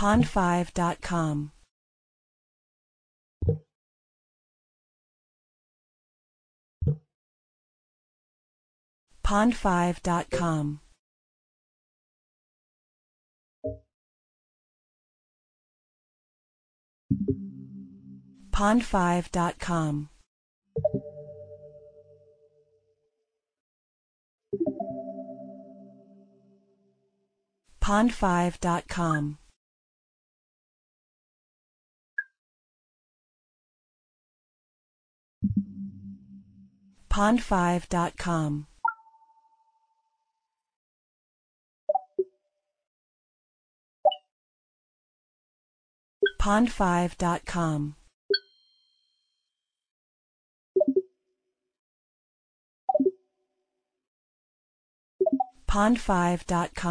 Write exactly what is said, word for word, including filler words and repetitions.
pond five dot com. pond five dot com. pond five dot com. pond five dot com. pond five dot com. pond five dot com. pond five dot com.